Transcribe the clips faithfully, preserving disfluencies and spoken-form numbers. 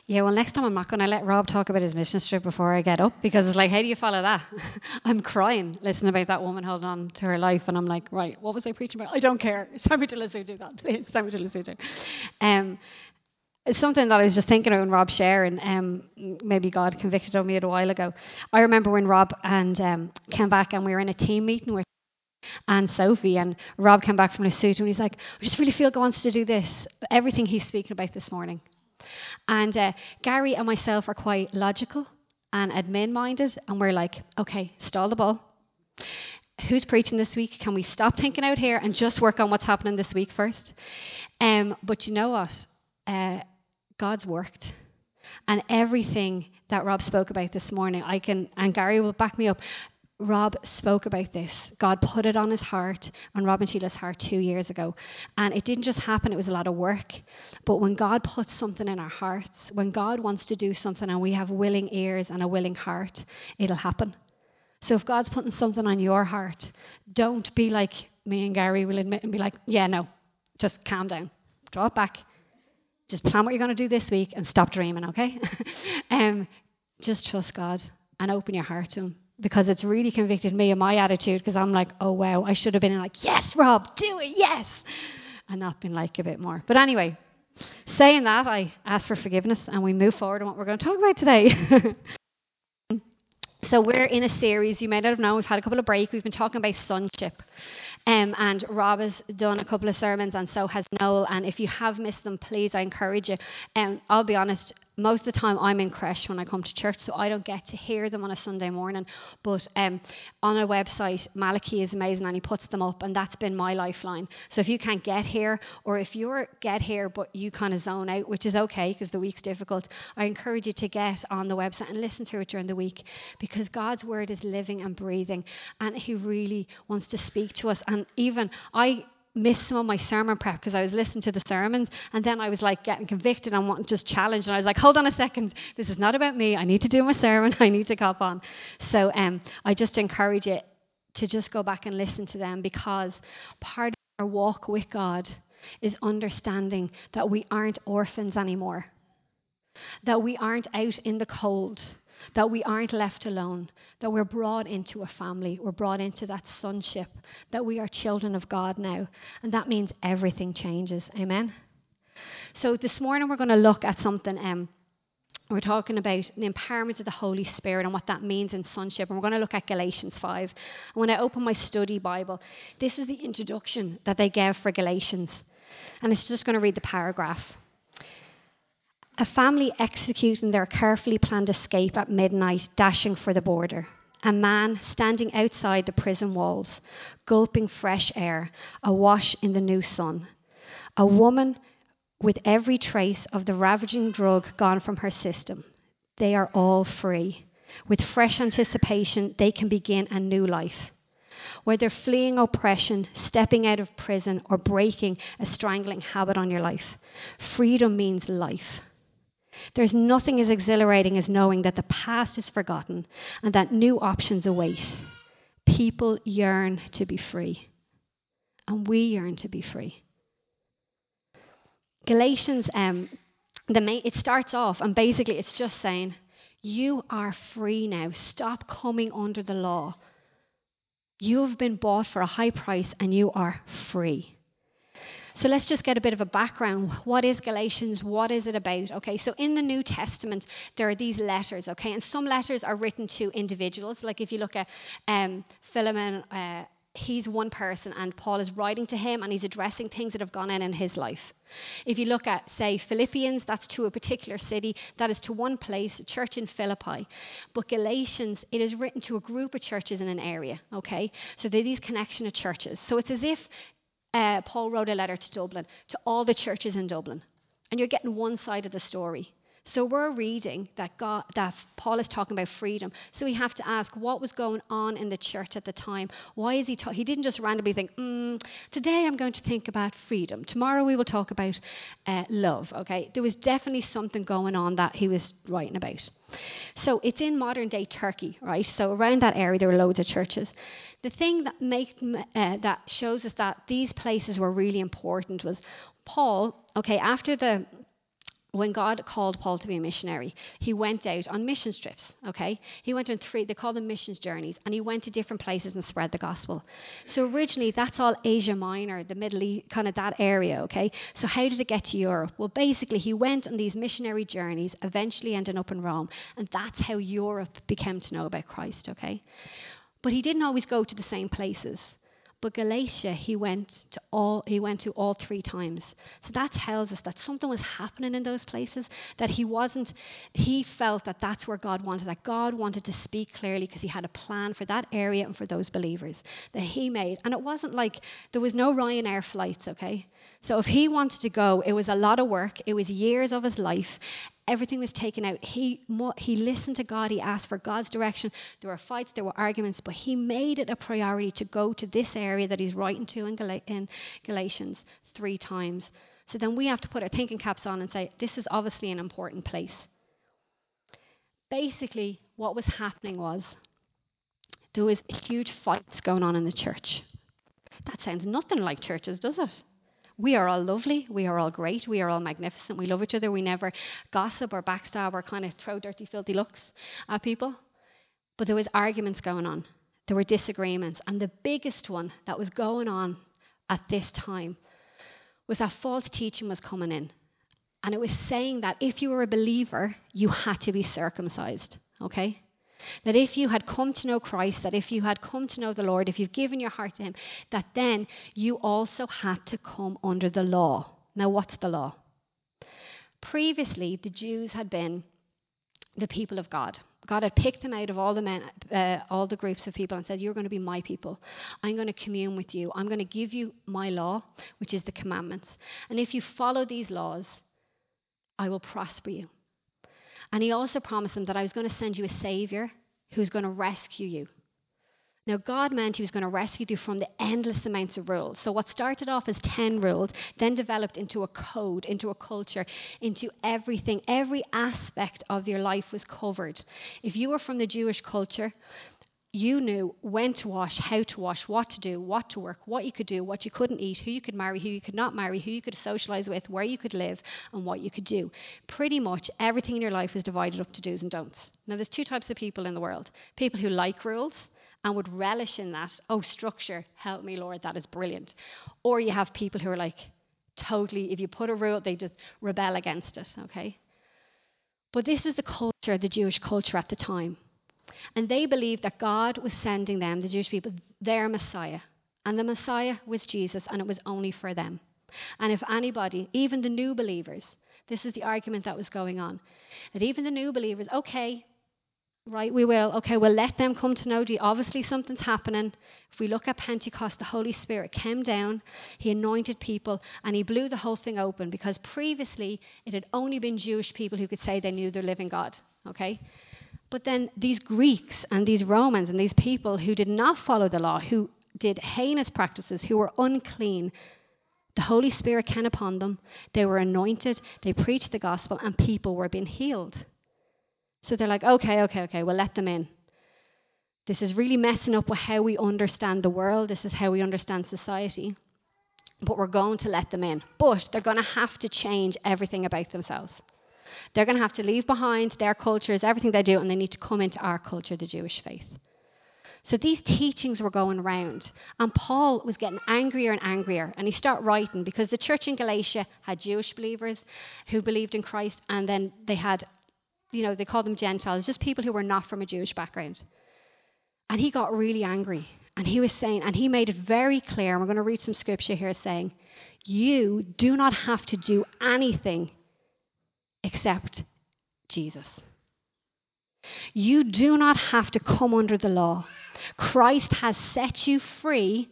Yeah, well, next time I'm not going to let Rob talk about his mission trip before I get up because it's like, how do you follow that? I'm crying listening about that woman holding on to her life, and I'm like, right, what was I preaching about? I don't care. It's time to listen to that, please. It's time to listen to. Um, it's something that I was just thinking of when Rob sharing. Um, maybe God convicted of me a while ago. I remember when Rob and um, came back, and we were in a team meeting with and Sophie, and Rob came back from his suit, and he's like, I just really feel God wants to do this. Everything he's speaking about this morning. And uh, Gary and myself are quite logical and admin minded, and we're like, okay, stall the ball. Who's preaching this week? Can we stop thinking out here and just work on what's happening this week first? Um, but you know what? Uh, God's worked. And everything that Rob spoke about this morning, I can, and Gary will back me up. Rob spoke about this. God put it on his heart, on Rob and Sheila's heart two years ago. And it didn't just happen, it was a lot of work. But when God puts something in our hearts, when God wants to do something and we have willing ears and a willing heart, it'll happen. So if God's putting something on your heart, don't be like me and Gary will admit and be like, yeah, no, just calm down. Draw it back. Just plan what you're going to do this week and stop dreaming, okay? um, just trust God and open your heart to him. Because it's really convicted me of my attitude, because I'm like, oh, wow, I should have been like, yes, Rob, do it, yes. And not been like a bit more. But anyway, saying that, I ask for forgiveness and we move forward on what we're going to talk about today. So we're in a series, you may not have known, we've had a couple of breaks. We've been talking about sonship. Um, and Rob has done a couple of sermons, and so has Noel. And if you have missed them, please, I encourage you. Um, I'll be honest, most of the time I'm in creche when I come to church, so I don't get to hear them on a Sunday morning. But um, on a website, Malachi is amazing, and he puts them up, and that's been my lifeline. So if you can't get here, or if you're get here but you kind of zone out, which is okay because the week's difficult, I encourage you to get on the website and listen to it during the week, because God's word is living and breathing, and he really wants to speak to us. And even I missed some of my sermon prep because I was listening to the sermons, and then I was like getting convicted and wanting just challenged, and I was like, hold on a second, this is not about me. I need to do my sermon. I need to cop on. So um, I just encourage you to just go back and listen to them, because part of our walk with God is understanding that we aren't orphans anymore, that we aren't out in the cold, that we aren't left alone, that we're brought into a family, we're brought into that sonship, that we are children of God now. And that means everything changes. Amen? So this morning we're going to look at something, um, we're talking about the empowerment of the Holy Spirit and what that means in sonship. And we're going to look at Galatians five. And when I open my study Bible, this is the introduction that they gave for Galatians. And it's just going to read the paragraph. A family executing their carefully planned escape at midnight, dashing for the border. A man standing outside the prison walls, gulping fresh air, awash in the new sun. A woman with every trace of the ravaging drug gone from her system. They are all free. With fresh anticipation, they can begin a new life. Whether fleeing oppression, stepping out of prison, or breaking a strangling habit on your life, freedom means life. There's nothing as exhilarating as knowing that the past is forgotten and that new options await. People yearn to be free, and we yearn to be free. Galatians, um, the main, it starts off, and basically it's just saying, you are free now. Stop coming under the law. You have been bought for a high price, and you are free. So let's just get a bit of a background. What is Galatians? What is it about? Okay, so in the New Testament, there are these letters, okay? And some letters are written to individuals. Like if you look at um, Philemon, uh, he's one person, and Paul is writing to him, and he's addressing things that have gone on in his life. If you look at, say, Philippians, that's to a particular city. That is to one place, a church in Philippi. But Galatians, it is written to a group of churches in an area, okay? So there are these connection of churches. So it's as if Uh, Paul wrote a letter to Dublin, to all the churches in Dublin. And you're getting one side of the story. So we're reading that God, that Paul is talking about freedom. So we have to ask, what was going on in the church at the time? Why is he talking? He didn't just randomly think, mm, today I'm going to think about freedom. Tomorrow we will talk about uh, love, okay? There was definitely something going on that he was writing about. So it's in modern day Turkey, right? So around that area there were loads of churches. The thing that make, uh, that shows us that these places were really important was Paul, okay, after the when God called Paul to be a missionary, he went out on mission trips, okay? He went on three, they call them missions journeys, and he went to different places and spread the gospel. So originally, that's all Asia Minor, the Middle East, kind of that area, okay? So how did it get to Europe? Well, basically, he went on these missionary journeys, eventually ended up in Rome, and that's how Europe became to know about Christ, okay? But he didn't always go to the same places. But Galatia, he went to all he went to all three times. So that tells us that something was happening in those places, that he wasn't, he felt that that's where God wanted, that God wanted to speak clearly because he had a plan for that area and for those believers that he made. And it wasn't like there was no Ryanair flights, okay? So if he wanted to go, it was a lot of work. It was years of his life. Everything was taken out. He, he listened to God. He asked for God's direction. There were fights, there were arguments, but he made it a priority to go to this area that he's writing to in, Gal- in Galatians three times. So then we have to put our thinking caps on and say, this is obviously an important place. Basically, what was happening was there was huge fights going on in the church. That sounds nothing like churches, does it? We are all lovely. We are all great. We are all magnificent. We love each other. We never gossip or backstab or kind of throw dirty, filthy looks at people. But there was arguments going on. There were disagreements. And the biggest one that was going on at this time was that false teaching was coming in. And it was saying that if you were a believer, you had to be circumcised, okay? That if you had come to know Christ, that if you had come to know the Lord, if you've given your heart to him, that then you also had to come under the law. Now, what's the law? Previously, the Jews had been the people of God. God had picked them out of all the men, uh, all the groups of people and said, you're going to be my people. I'm going to commune with you. I'm going to give you my law, which is the commandments. And if you follow these laws, I will prosper you. And he also promised them that I was going to send you a savior who's going to rescue you. Now, God meant he was going to rescue you from the endless amounts of rules. So what started off as ten rules then developed into a code, into a culture, into everything. Every aspect of your life was covered. If you were from the Jewish culture, you knew when to wash, how to wash, what to do, what to work, what you could do, what you couldn't eat, who you could marry, who you could not marry, who you could socialize with, where you could live, and what you could do. Pretty much everything in your life is divided up to do's and don'ts. Now, there's two types of people in the world. People who like rules and would relish in that. Oh, structure, help me, Lord, that is brilliant. Or you have people who are like, totally, if you put a rule, they just rebel against it, okay? But this was the culture, the Jewish culture at the time. And they believed that God was sending them, the Jewish people, their Messiah. And the Messiah was Jesus, and it was only for them. And if anybody, even the new believers, this was the argument that was going on, that even the new believers, okay, right, we will, okay, we'll let them come to know you. Obviously, something's happening. If we look at Pentecost, the Holy Spirit came down, he anointed people, and he blew the whole thing open, because previously it had only been Jewish people who could say they knew their living God, okay? But then these Greeks and these Romans and these people who did not follow the law, who did heinous practices, who were unclean, the Holy Spirit came upon them. They were anointed, they preached the gospel, and people were being healed. So they're like, okay, okay, okay, we'll let them in. This is really messing up with how we understand the world. This is how we understand society. But we're going to let them in. But they're going to have to change everything about themselves. They're going to have to leave behind their cultures, everything they do, and they need to come into our culture, the Jewish faith. So these teachings were going around, and Paul was getting angrier and angrier, and he started writing, because the church in Galatia had Jewish believers who believed in Christ, and then they had, you know, they called them Gentiles, just people who were not from a Jewish background. And he got really angry, and he was saying, and he made it very clear, and we're going to read some scripture here saying, you do not have to do anything except Jesus. You do not have to come under the law. Christ has set you free.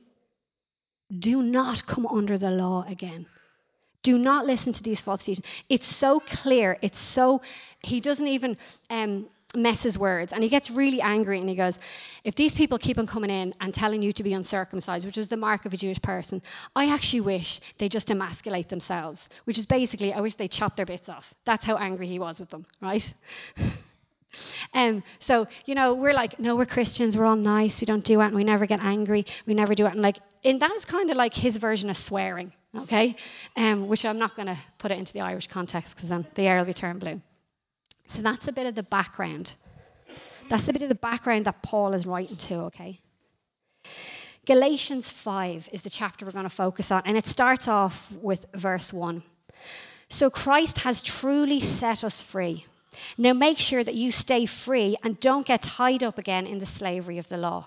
Do not come under the law again. Do not listen to these false teachings. It's so clear. It's so, he doesn't even um, mess his words. And he gets really angry and he goes, if these people keep on coming in and telling you to be uncircumcised, which is the mark of a Jewish person, I actually wish they just emasculate themselves, which is basically, I wish they chop their bits off. That's how angry he was with them, right? Um, so, you know, we're like, no, we're Christians, we're all nice, we don't do it, and we never get angry, we never do it. And like, and that's kind of like his version of swearing, okay? Um, which I'm not going to put it into the Irish context because then the air will be turned blue. So that's a bit of the background. That's a bit of the background that Paul is writing to, okay? Galatians five is the chapter we're going to focus on, and it starts off with verse one. So Christ has truly set us free. Now make sure that you stay free and don't get tied up again in the slavery of the law.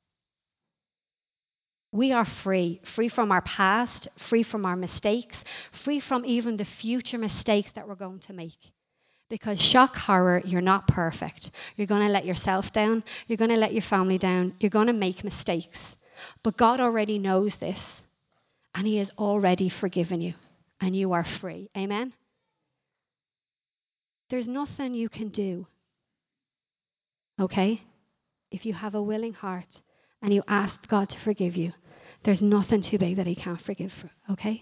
We are free, free from our past, free from our mistakes, free from even the future mistakes that we're going to make. Because shock horror, you're not perfect. You're going to let yourself down. You're going to let your family down. You're going to make mistakes. But God already knows this, and he has already forgiven you, and you are free. Amen? There's nothing you can do, okay? If you have a willing heart and you ask God to forgive you, there's nothing too big that he can't forgive, okay?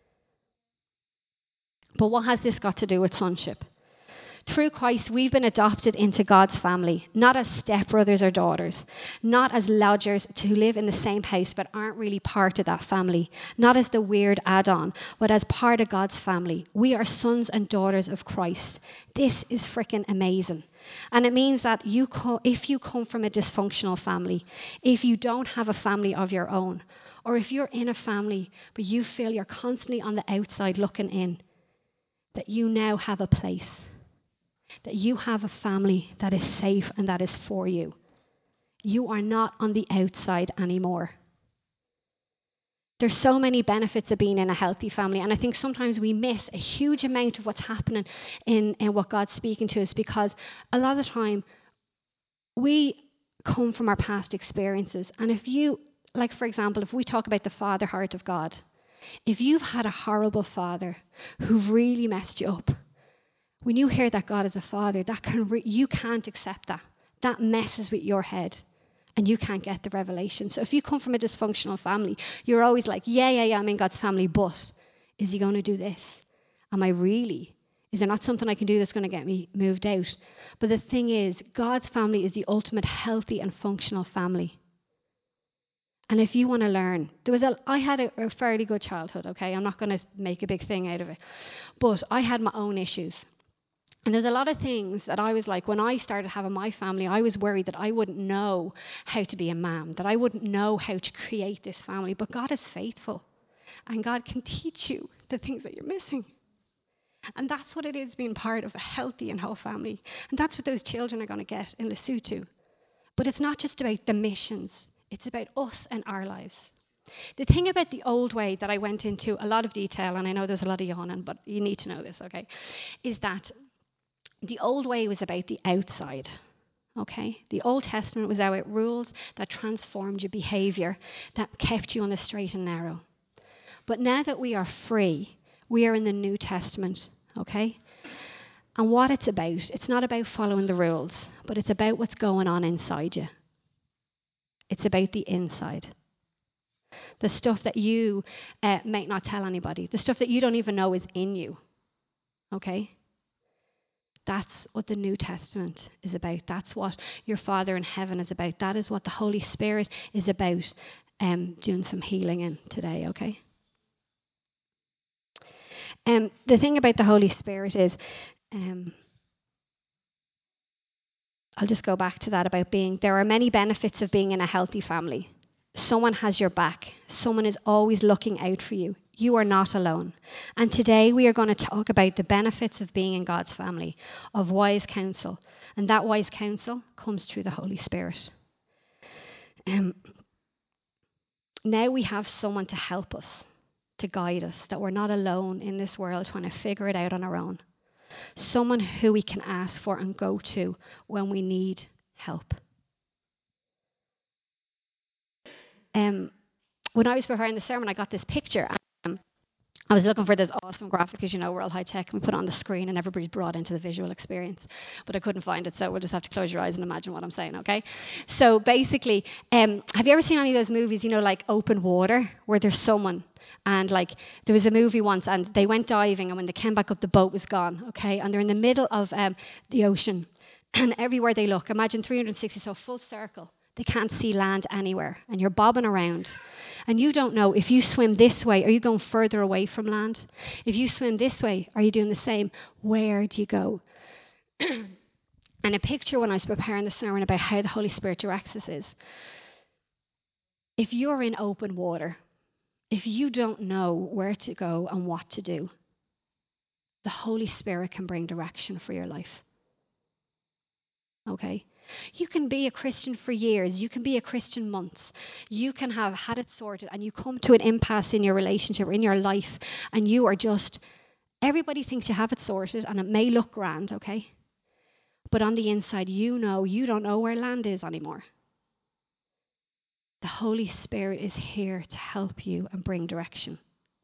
But what has this got to do with sonship? Through Christ, we've been adopted into God's family, not as stepbrothers or daughters, not as lodgers who live in the same house but aren't really part of that family, not as the weird add-on, but as part of God's family. We are sons and daughters of Christ. This is freaking amazing. And it means that you co- if you come from a dysfunctional family, if you don't have a family of your own, or if you're in a family but you feel you're constantly on the outside looking in, that you now have a place. That you have a family that is safe and that is for you. You are not on the outside anymore. There's so many benefits of being in a healthy family, and I think sometimes we miss a huge amount of what's happening in, in what God's speaking to us, because a lot of the time we come from our past experiences. And if you, like for example, if we talk about the father heart of God, if you've had a horrible father who really messed you up, when you hear that God is a father, that can re- you can't accept that. That messes with your head, and you can't get the revelation. So if you come from a dysfunctional family, you're always like, yeah, yeah, yeah, I'm in God's family, but is he going to do this? Am I really? Is there not something I can do that's going to get me moved out? But the thing is, God's family is the ultimate healthy and functional family. And if you want to learn, there was a, I had a, a fairly good childhood, okay? I'm not going to make a big thing out of it. But I had my own issues. And there's a lot of things that I was like, when I started having my family, I was worried that I wouldn't know how to be a mom, that I wouldn't know how to create this family. But God is faithful, and God can teach you the things that you're missing. And that's what it is being part of a healthy and whole family. And that's what those children are going to get in Lesotho. But it's not just about the missions, it's about us and our lives. The thing about the old way that I went into a lot of detail, and I know there's a lot of yawning, but you need to know this, okay, is that the old way was about the outside, okay? The Old Testament was about rules that transformed your behavior, that kept you on the straight and narrow. But now that we are free, we are in the New Testament, okay? And what it's about, it's not about following the rules, but it's about what's going on inside you. It's about the inside. The stuff that you uh, might not tell anybody, the stuff that you don't even know is in you, okay? That's what the New Testament is about. That's what your Father in heaven is about. That is what the Holy Spirit is about, um, doing some healing in today, okay? Um, the thing about the Holy Spirit is, um, I'll just go back to that about being, there are many benefits of being in a healthy family. Someone has your back. Someone is always looking out for you. You are not alone. And today we are going to talk about the benefits of being in God's family, of wise counsel. And that wise counsel comes through the Holy Spirit. Um, now we have someone to help us, to guide us, that we're not alone in this world trying to figure it out on our own. Someone who we can ask for and go to when we need help. Um, when I was preparing the sermon, I got this picture. Um, I was looking for this awesome graphic, because you know we're all high tech, and we put it on the screen and everybody's brought into the visual experience. But I couldn't find it, so we'll just have to close your eyes and imagine what I'm saying, okay? So basically, um, have you ever seen any of those movies, you know, like Open Water, where there's someone, and like there was a movie once, and they went diving, and when they came back up, the boat was gone, okay? And they're in the middle of um, the ocean. And everywhere they look, imagine three hundred sixty, so full circle. They can't see land anywhere. And you're bobbing around. And you don't know if you swim this way, are you going further away from land? If you swim this way, are you doing the same? Where do you go? And a picture when I was preparing the sermon about how the Holy Spirit directs us is, if you're in open water, if you don't know where to go and what to do, the Holy Spirit can bring direction for your life. Okay? You can be a Christian for years. You can be a Christian months. You can have had it sorted and you come to an impasse in your relationship or in your life and you are just, everybody thinks you have it sorted and it may look grand, okay? But on the inside, you know you don't know where land is anymore. The Holy Spirit is here to help you and bring direction.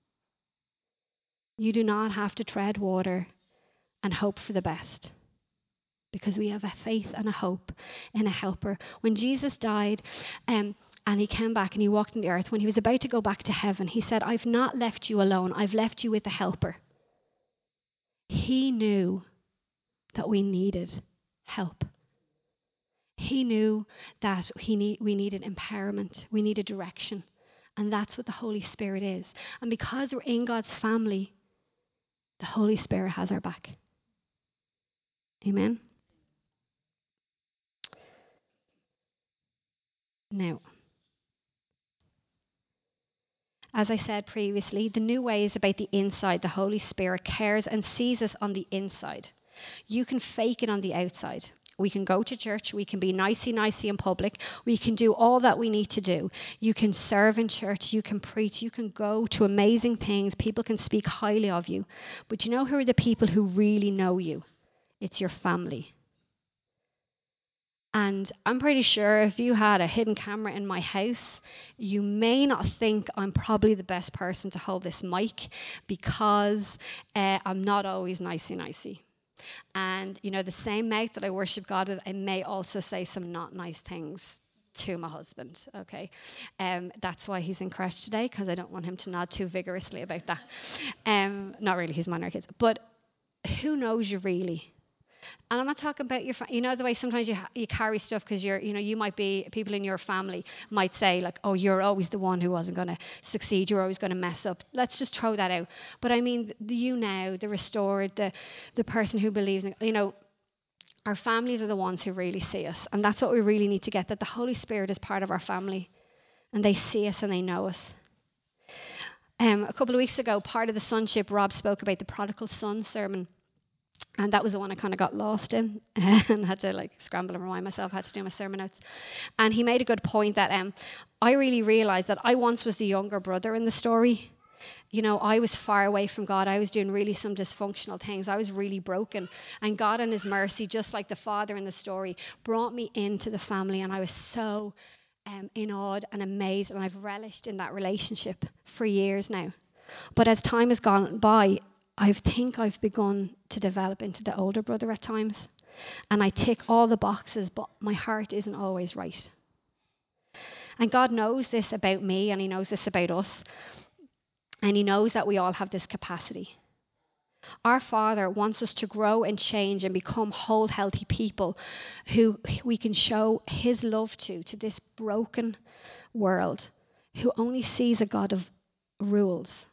You do not have to tread water and hope for the best, because we have a faith and a hope in a helper. When Jesus died um, and he came back and he walked on the earth, when he was about to go back to heaven, he said, I've not left you alone. I've left you with a helper. He knew that we needed help. He knew that he need, we needed empowerment. We needed direction. And that's what the Holy Spirit is. And because we're in God's family, the Holy Spirit has our back. Amen. Now, as I said previously, the new way is about the inside. The Holy Spirit cares and sees us on the inside. You can fake it on the outside. We can go to church. We can be nicey-nicey in public. We can do all that we need to do. You can serve in church. You can preach. You can go to amazing things. People can speak highly of you. But you know who are the people who really know you? It's your family. And I'm pretty sure if you had a hidden camera in my house, you may not think I'm probably the best person to hold this mic because uh, I'm not always nicey-nicey. And, you know, the same mouth that I worship God with, I may also say some not nice things to my husband, okay? Um, that's why he's in crash today, because I don't want him to nod too vigorously about that. Um, not really, he's minor kids. But who knows you really? And I'm not talking about your, fa- you know, the way sometimes you ha- you carry stuff because you're, you know, you might be, people in your family might say like, oh, you're always the one who wasn't going to succeed. You're always going to mess up. Let's just throw that out. But I mean, the you now, the restored, the, the person who believes in, you know, our families are the ones who really see us. And that's what we really need to get, that the Holy Spirit is part of our family and they see us and they know us. Um, a couple of weeks ago, part of the sonship, Rob spoke about the prodigal son sermon. And that was the one I kind of got lost in and had to like scramble and remind myself, had to do my sermon notes. And he made a good point that um, I really realized that I once was the younger brother in the story. You know, I was far away from God. I was doing really some dysfunctional things. I was really broken. And God in his mercy, just like the father in the story, brought me into the family. And I was so um, in awe and amazed. And I've relished in that relationship for years now. But as time has gone by, I think I've begun to develop into the older brother at times. And I tick all the boxes, but my heart isn't always right. And God knows this about me, and he knows this about us. And he knows that we all have this capacity. Our Father wants us to grow and change and become whole, healthy people who we can show his love to, to this broken world, who only sees a God of rules.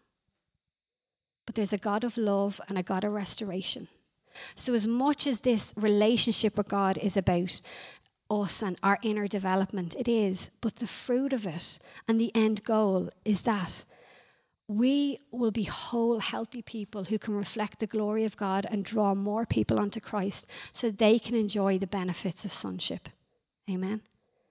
But there's a God of love and a God of restoration. So as much as this relationship with God is about us and our inner development, it is, but the fruit of it and the end goal is that we will be whole, healthy people who can reflect the glory of God and draw more people onto Christ so they can enjoy the benefits of sonship. Amen.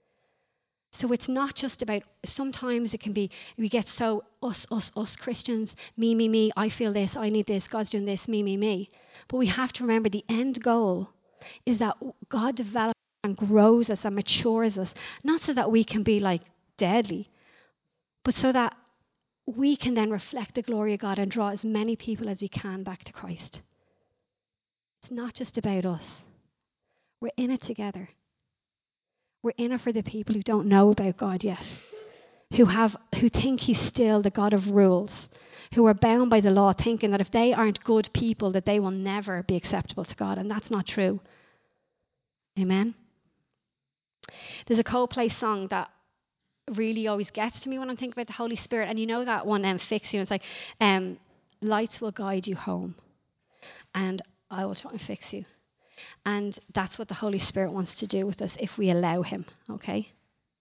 So it's not just about, sometimes it can be, we get so us, us, us Christians, me, me, me, I feel this, I need this, God's doing this, me, me, me. But we have to remember the end goal is that God develops and grows us and matures us, not so that we can be like deadly, but so that we can then reflect the glory of God and draw as many people as we can back to Christ. It's not just about us. We're in it together. We're in it for the people who don't know about God yet, who have, who think he's still the God of rules, who are bound by the law, thinking that if they aren't good people, that they will never be acceptable to God. And that's not true. Amen. There's a Coldplay song that really always gets to me when I'm thinking about the Holy Spirit. And you know that one, um, Fix You. It's like, um, lights will guide you home, and I will try and fix you. And that's what the Holy Spirit wants to do with us if we allow Him, okay?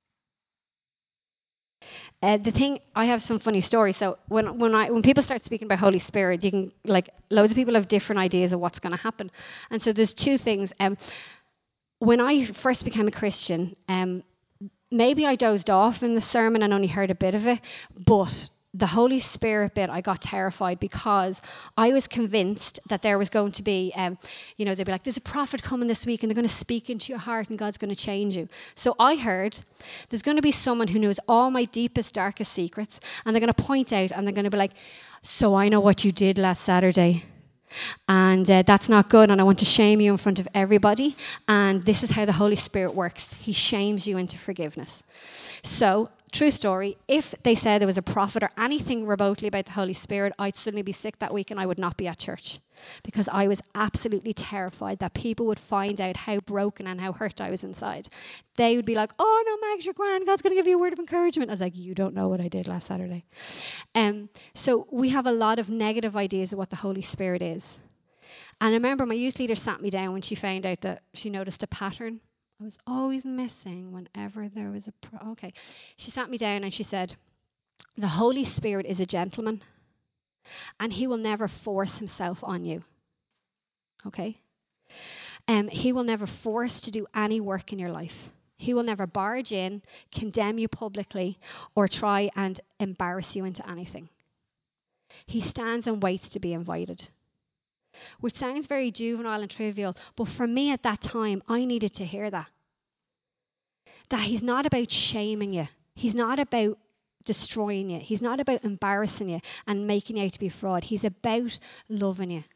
Uh, the thing, I have some funny stories. So when when I when people start speaking about Holy Spirit, you can like loads of people have different ideas of what's going to happen. And so there's two things. Um, when I first became a Christian, um, maybe I dozed off in the sermon and only heard a bit of it, but the Holy Spirit bit, I got terrified because I was convinced that there was going to be, um, you know, they'd be like, there's a prophet coming this week and they're going to speak into your heart and God's going to change you. So I heard there's going to be someone who knows all my deepest, darkest secrets, and they're going to point out and they're going to be like, so I know what you did last Saturday. And uh, that's not good, and I want to shame you in front of everybody. And this is how the Holy Spirit works. He shames you into forgiveness. So, true story, if they said there was a prophet or anything remotely about the Holy Spirit, I'd suddenly be sick that week and I would not be at church because I was absolutely terrified that people would find out how broken and how hurt I was inside. They would be like, oh no, Mags, you're grand. God's going to give you a word of encouragement. I was like, you don't know what I did last Saturday. Um, so we have a lot of negative ideas of what the Holy Spirit is. And I remember my youth leader sat me down when she found out that she noticed a pattern. I was always missing whenever there was a... Pro- okay. She sat me down and she said, the Holy Spirit is a gentleman and he will never force himself on you. Okay? Um, he will never force to do any work in your life. He will never barge in, condemn you publicly, or try and embarrass you into anything. He stands and waits to be invited. Which sounds very juvenile and trivial, but for me at that time, I needed to hear that. That he's not about shaming you. He's not about destroying you. He's not about embarrassing you and making you out to be a fraud. He's about loving you.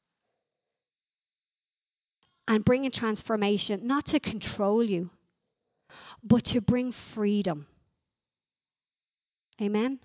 And bringing transformation, not to control you, but to bring freedom. Amen?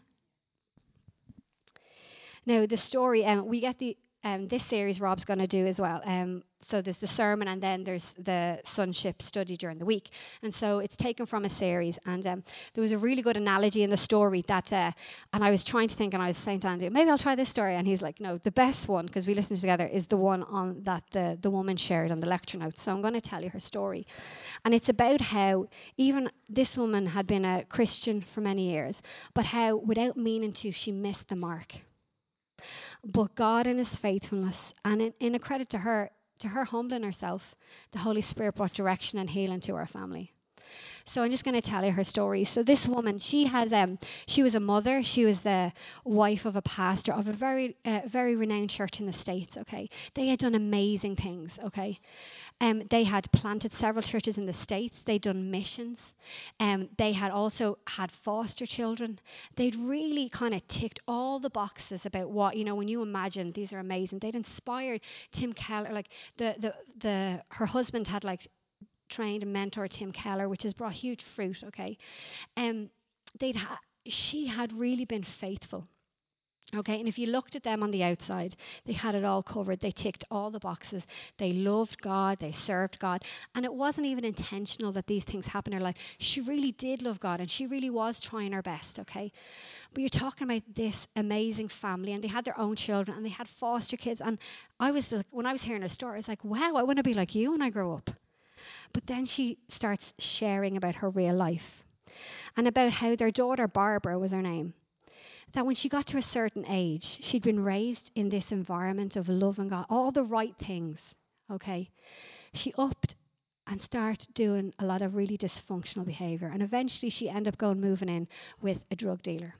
Now, the story, um, we get the um, this series Rob's going to do as well. Um, so there's the sermon and then there's the sonship study during the week. And so it's taken from a series. And um, there was a really good analogy in the story that, uh, and I was trying to think, and I was saying to Andy, maybe I'll try this story. And he's like, no, the best one, because we listened together, is the one on that the, the woman shared on the lecture notes. So I'm going to tell you her story. And it's about how even this woman had been a Christian for many years, but how without meaning to, she missed the mark. But God in his faithfulness, and in, in a credit to her, to her humbling herself, the Holy Spirit brought direction and healing to our family. So I'm just going to tell you her story. So this woman, she has um, she was a mother. She was the wife of a pastor of a very, uh, very renowned church in the States. Okay, they had done amazing things. Okay, um, they had planted several churches in the States. They'd done missions. Um, they had also had foster children. They'd really kind of ticked all the boxes about what, you know, when you imagine these are amazing. They'd inspired Tim Keller, like the the the her husband had like trained and mentored Tim Keller, which has brought huge fruit. Okay, um, they'd ha- she had really been faithful. Okay, and if you looked at them on the outside, they had it all covered. They ticked all the boxes. They loved God, they served God, and it wasn't even intentional that these things happened in her life. She really did love God, and she really was trying her best, okay? But you're talking about this amazing family, and they had their own children, and they had foster kids, and I was like, when I was hearing her story, I was like, wow, I want to be like you when I grow up. But then she starts sharing about her real life and about how their daughter, Barbara was her name, that when she got to a certain age, she'd been raised in this environment of loving God, all the right things, okay? She upped and started doing a lot of really dysfunctional behavior. And eventually she ended up going moving in with a drug dealer.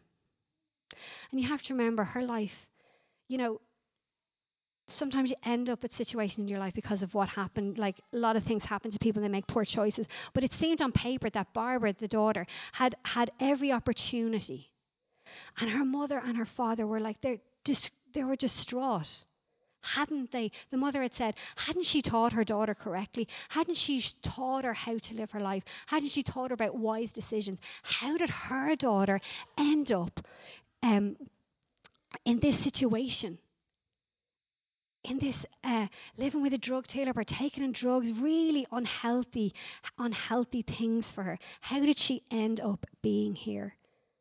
And you have to remember her life, you know, sometimes you end up with situations in your life because of what happened. Like a lot of things happen to people, they make poor choices. But it seemed on paper that Barbara, the daughter, had had every opportunity. And her mother and her father were like, they're dis- they were distraught. Hadn't they? The mother had said, hadn't she taught her daughter correctly? Hadn't she sh- taught her how to live her life? Hadn't she taught her about wise decisions? How did her daughter end up um, in this situation? in this uh, living with a drug dealer, partaking in drugs, really unhealthy, unhealthy things for her. How did she end up being here?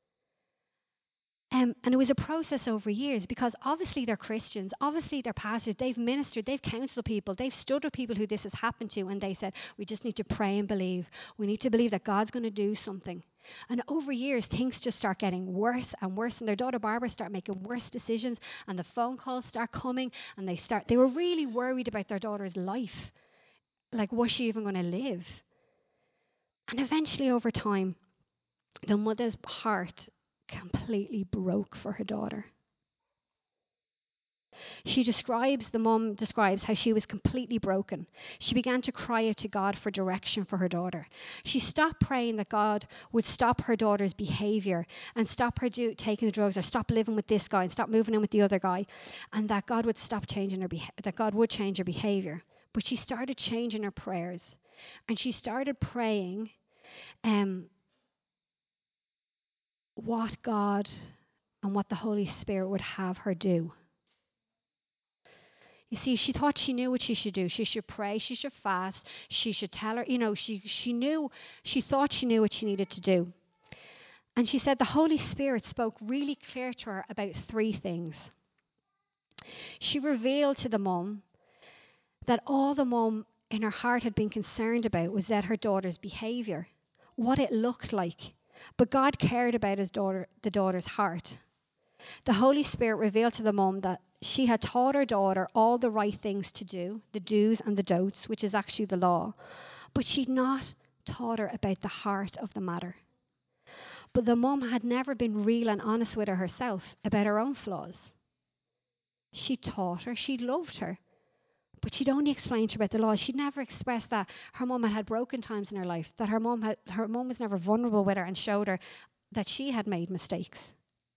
Um, and it was a process over years because obviously they're Christians, obviously they're pastors, they've ministered, they've counseled people, they've stood with people who this has happened to, and they said, we just need to pray and believe. We need to believe that God's going to do something. And over years, things just start getting worse and worse, and their daughter Barbara start making worse decisions, and the phone calls start coming, and they start, they were really worried about their daughter's life. Like, was she even going to live? And eventually, over time, the mother's heart completely broke for her daughter. She describes, the mum describes how she was completely broken. She began to cry out to God for direction for her daughter. She stopped praying that God would stop her daughter's behavior and stop her do, taking the drugs, or stop living with this guy and stop moving in with the other guy, and that God would stop changing her beha- that God would change her behavior. But she started changing her prayers, and she started praying um, what God and what the Holy Spirit would have her do. You see, she thought she knew what she should do. She should pray, she should fast, she should tell her, you know, she, she knew, she thought she knew what she needed to do. And she said the Holy Spirit spoke really clear to her about three things. She revealed to the mum that all the mum in her heart had been concerned about was that her daughter's behaviour, what it looked like. But God cared about his daughter, the daughter's heart. The Holy Spirit revealed to the mum that she had taught her daughter all the right things to do, the do's and the don'ts, which is actually the law, but she'd not taught her about the heart of the matter. But the mum had never been real and honest with her herself about her own flaws. She taught her, she loved her, but she'd only explained to her about the law. She'd never expressed that her mum had had broken times in her life, that her mum had her mum was never vulnerable with her and showed her that she had made mistakes.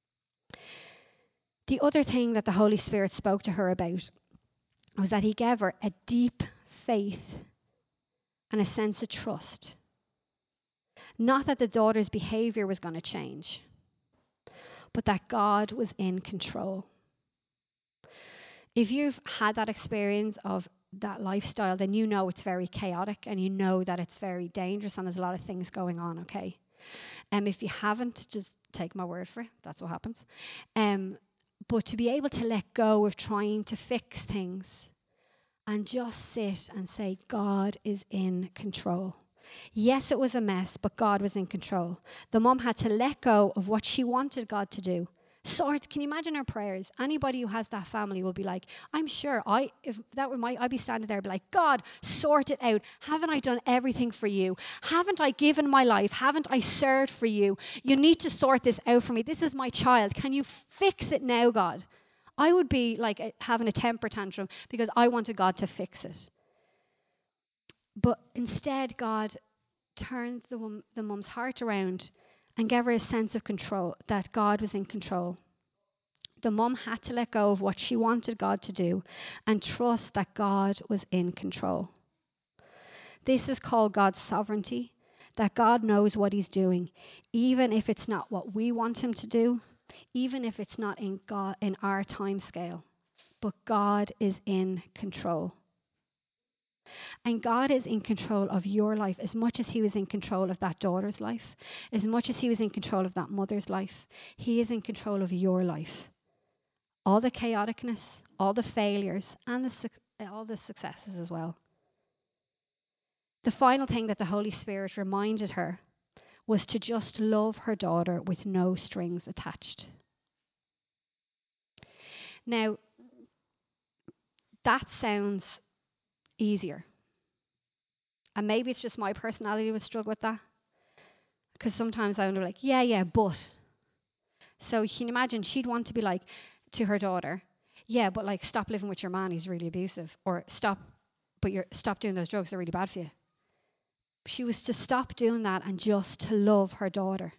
The other thing that the Holy Spirit spoke to her about was that he gave her a deep faith and a sense of trust. Not that the daughter's behavior was going to change, but that God was in control. If you've had that experience of that lifestyle, then you know it's very chaotic and you know that it's very dangerous and there's a lot of things going on, okay? Um, if you haven't, just take my word for it. That's what happens. Um, but to be able to let go of trying to fix things and just sit and say, God is in control. Yes, it was a mess, but God was in control. The mum had to let go of what she wanted God to do. Sort, can you imagine her prayers? Anybody who has that family will be like, I'm sure I, if that were my, I'd be standing there and be like, God, sort it out. Haven't I done everything for you? Haven't I given my life? Haven't I served for you? You need to sort this out for me. This is my child. Can you fix it now, God? I would be like a, having a temper tantrum because I wanted God to fix it. But instead, God turned the, wom- the mum's heart around and gave her a sense of control, that God was in control. The mum had to let go of what she wanted God to do and trust that God was in control. This is called God's sovereignty, that God knows what he's doing, even if it's not what we want him to do, even if it's not in God in our time scale. But God is in control. And God is in control of your life as much as he was in control of that daughter's life, as much as he was in control of that mother's life. He is in control of your life. All the chaoticness, all the failures, and the, all the successes as well. The final thing that the Holy Spirit reminded her was to just love her daughter with no strings attached. Now, that sounds easier. And maybe it's just my personality would struggle with that. Because sometimes I would be like, yeah, yeah, but. So you can imagine she'd want to be like to her daughter, yeah, but like stop living with your man, he's really abusive. Or stop, but you're stop doing those drugs, they're really bad for you. She was to stop doing that and just to love her daughter.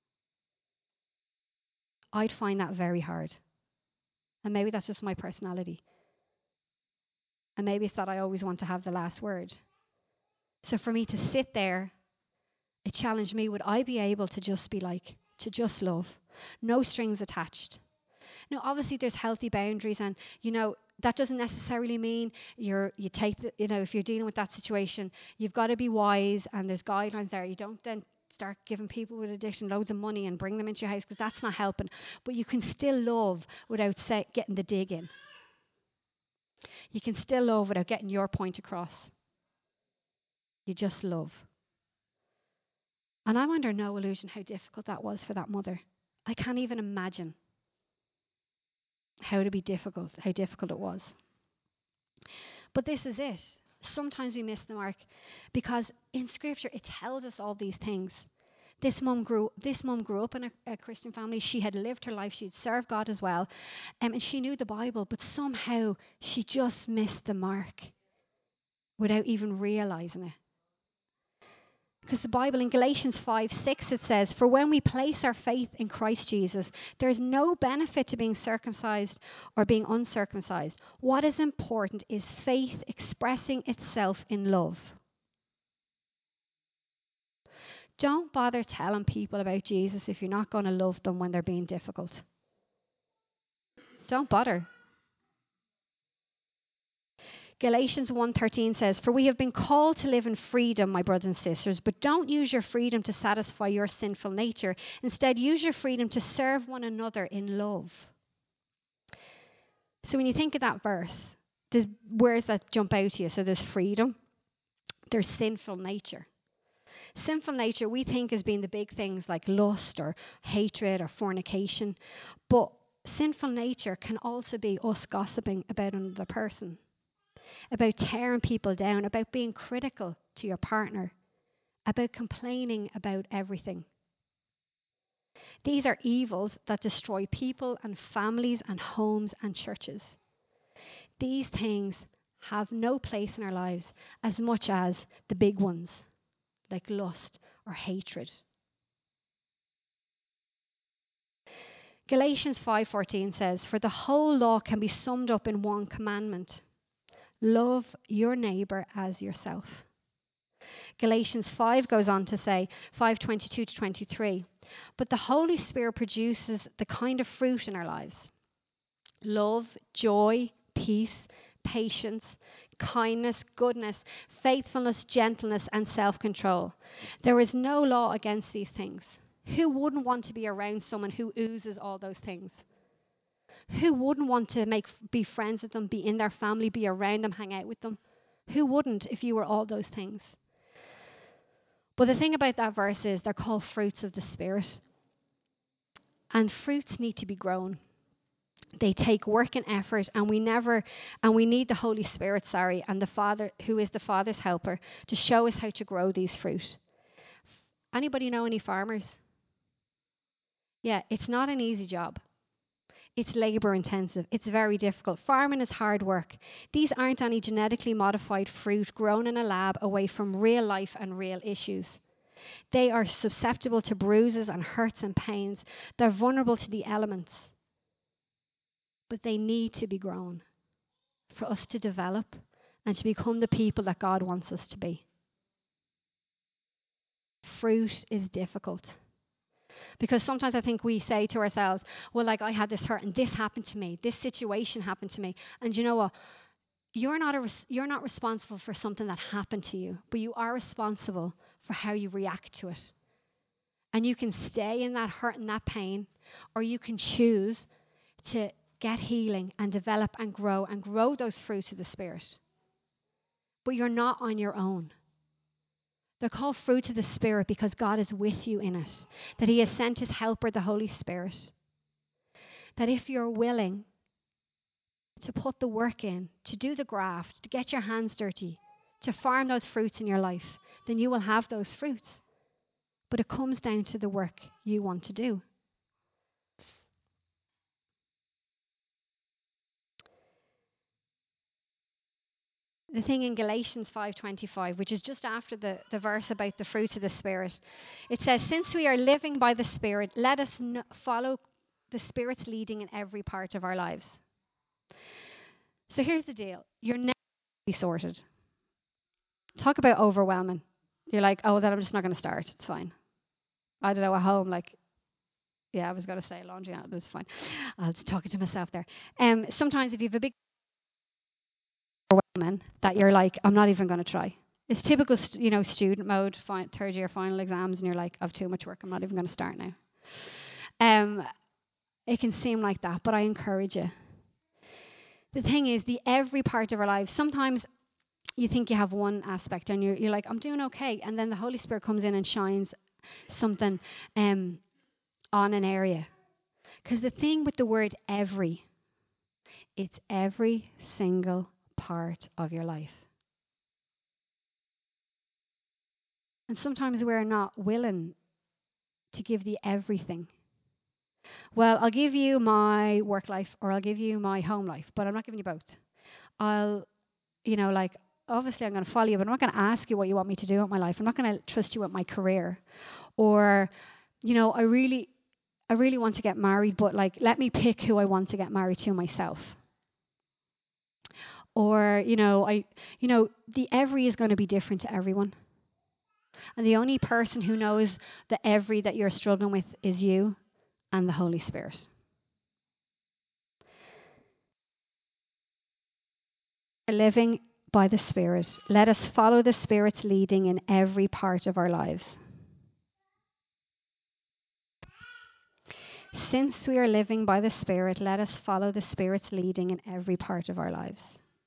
I'd find that very hard. And maybe that's just my personality. And maybe it's that I always want to have the last word. So for me to sit there, it challenged me. Would I be able to just be like, to just love? No strings attached. Now, obviously, there's healthy boundaries, and you know that doesn't necessarily mean you're you take the, you know if you're dealing with that situation, you've got to be wise, and there's guidelines there. You don't then start giving people with addiction loads of money and bring them into your house because that's not helping. But you can still love without say, getting the dig in. You can still love without getting your point across. You just love. And I'm under no illusion how difficult that was for that mother. I can't even imagine how to be difficult, how difficult it was. But this is it. Sometimes we miss the mark because in Scripture it tells us all these things. This mum grew. This mum grew up in a, a Christian family. She had lived her life. She had served God as well, um, and she knew the Bible. But somehow she just missed the mark without even realizing it. Because the Bible in Galatians five six it says, "For when we place our faith in Christ Jesus, there is no benefit to being circumcised or being uncircumcised. What is important is faith expressing itself in love." Don't bother telling people about Jesus if you're not going to love them when they're being difficult. Don't bother. Galatians one thirteen says, "For we have been called to live in freedom, my brothers and sisters, but don't use your freedom to satisfy your sinful nature. Instead, use your freedom to serve one another in love." So when you think of that verse, where does that jump out to you? So there's freedom, there's sinful nature. Sinful nature we think as being the big things like lust or hatred or fornication, but sinful nature can also be us gossiping about another person, about tearing people down, about being critical to your partner, about complaining about everything. These are evils that destroy people and families and homes and churches. These things have no place in our lives as much as the big ones, like lust or hatred. Galatians five fourteen says, "For the whole law can be summed up in one commandment: love your neighbour as yourself." Galatians five goes on to say, five twenty-two to twenty-three, "But the Holy Spirit produces the kind of fruit in our lives: love, joy, peace, patience, kindness, goodness, faithfulness, gentleness, and self-control. There is no law against these things." Who wouldn't want to be around someone who oozes all those things? Who wouldn't want to make be friends with them, be in their family, be around them, hang out with them? Who wouldn't if you were all those things? But the thing about that verse is they're called fruits of the Spirit. And fruits need to be grown. They take work and effort, and we never and we need the Holy Spirit, sorry, and the Father, who is the Father's helper, to show us how to grow these fruit. Anybody know any farmers? Yeah, it's not an easy job. It's labour intensive. It's very difficult. Farming is hard work. These aren't any genetically modified fruit grown in a lab away from real life and real issues. They are susceptible to bruises and hurts and pains. They're vulnerable to the elements. But they need to be grown for us to develop and to become the people that God wants us to be. Fruit is difficult. Because sometimes I think we say to ourselves, well, like, I had this hurt and this happened to me. This situation happened to me. And you know what? You're not, a res- you're not responsible for something that happened to you, but you are responsible for how you react to it. And you can stay in that hurt and that pain, or you can choose to get healing and develop and grow and grow those fruits of the Spirit. But you're not on your own. They're called fruit of the Spirit because God is with you in it, that He has sent His helper, the Holy Spirit. That if you're willing to put the work in, to do the graft, to get your hands dirty, to farm those fruits in your life, then you will have those fruits. But it comes down to the work you want to do. The thing in Galatians five twenty-five, which is just after the, the verse about the fruit of the Spirit, it says, "Since we are living by the Spirit, let us n- follow the Spirit's leading in every part of our lives." So here's the deal. You're never be sorted. Talk about overwhelming. You're like, oh, then I'm just not going to start. It's fine. I don't know, at home, like, Yeah, I was going to say laundry. No, that's fine. I was talking to myself there. Um, sometimes if you have a big woman that you're like, I'm not even going to try. It's typical, st- you know, student mode, fi- third year final exams, and you're like, I've too much work. I'm not even going to start now. Um, it can seem like that, but I encourage you. The thing is, the every part of our lives. Sometimes you think you have one aspect, and you're you're like, I'm doing okay, and then the Holy Spirit comes in and shines something um on an area. Because the thing with the word every, it's every single part of your life. And sometimes we're not willing to give the everything. Well, I'll give you my work life or I'll give you my home life, but I'm not giving you both. I'll, you know, like, obviously I'm going to follow you, but I'm not going to ask you what you want me to do with my life. I'm not going to trust you with my career. Or, you know, I really, I really want to get married, but like, let me pick who I want to get married to myself. Or, you know, I, you know, the every is going to be different to everyone. And the only person who knows the every that you're struggling with is you and the Holy Spirit. Living by the Spirit, let us follow the Spirit's leading in every part of our lives. Since we are living by the Spirit, let us follow the Spirit's leading in every part of our lives.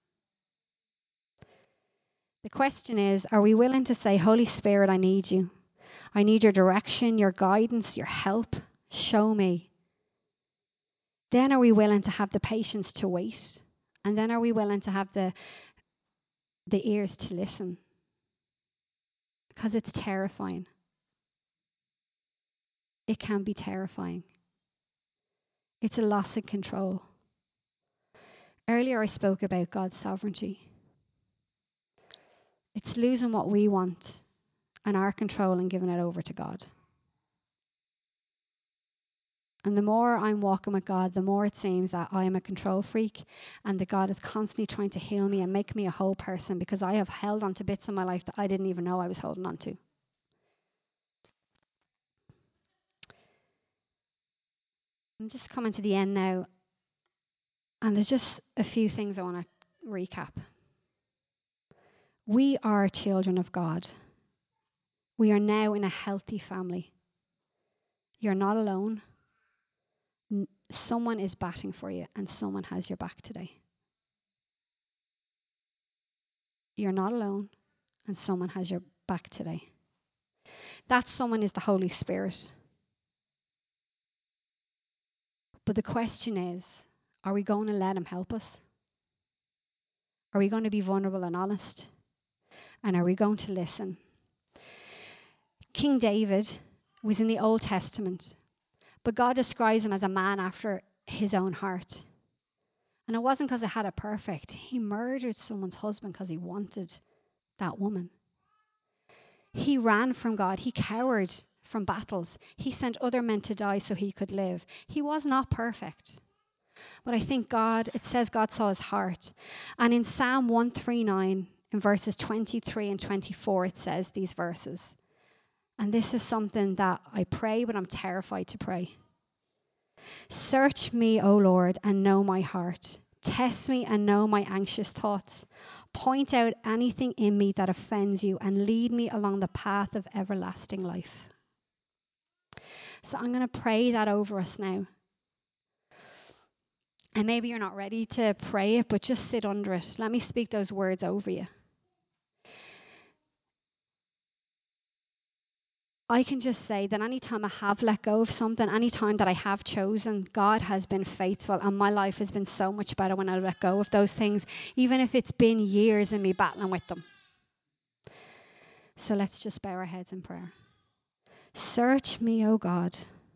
The question is, are we willing to say, Holy Spirit, I need you. I need your direction, your guidance, your help. Show me. Then are we willing to have the patience to wait? And then are we willing to have the, the ears to listen? Because it's terrifying. It can be terrifying. It's a loss of control. Earlier I spoke about God's sovereignty. It's losing what we want and our control and giving it over to God. And the more I'm walking with God, the more it seems that I am a control freak and that God is constantly trying to heal me and make me a whole person because I have held on to bits of my life that I didn't even know I was holding on to. I'm just coming to the end now, and there's just a few things I want to recap. We are children of God. We are now in a healthy family. You're not alone. N- someone is batting for you, and someone has your back today. You're not alone, and someone has your back today. That someone is the Holy Spirit. But the question is, are we going to let him help us? Are we going to be vulnerable and honest? And are we going to listen? King David was in the Old Testament, but God describes him as a man after his own heart. And it wasn't because he had it perfect. He murdered someone's husband because he wanted that woman. He ran from God. He cowered from battles. He sent other men to die so he could live. He was not perfect. But I think God, it says God saw his heart. And in Psalm one thirty-nine, in verses twenty-three and twenty-four, it says these verses. And this is something that I pray, but I'm terrified to pray. Search me, O Lord, and know my heart. Test me and know my anxious thoughts. Point out anything in me that offends you and lead me along the path of everlasting life. So I'm going to pray that over us now. And maybe you're not ready to pray it, but just sit under it. Let me speak those words over you. I can just say that any time I have let go of something, any time that I have chosen, God has been faithful and my life has been so much better when I let go of those things, even if it's been years in me battling with them. So let's just bow our heads in prayer. Search me, O God.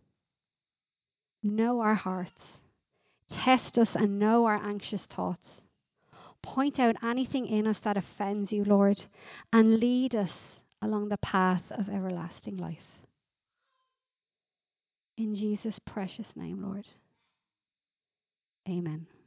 Know our hearts. Test us and know our anxious thoughts. Point out anything in us that offends you, Lord, and lead us along the path of everlasting life. In Jesus' precious name, Lord. Amen.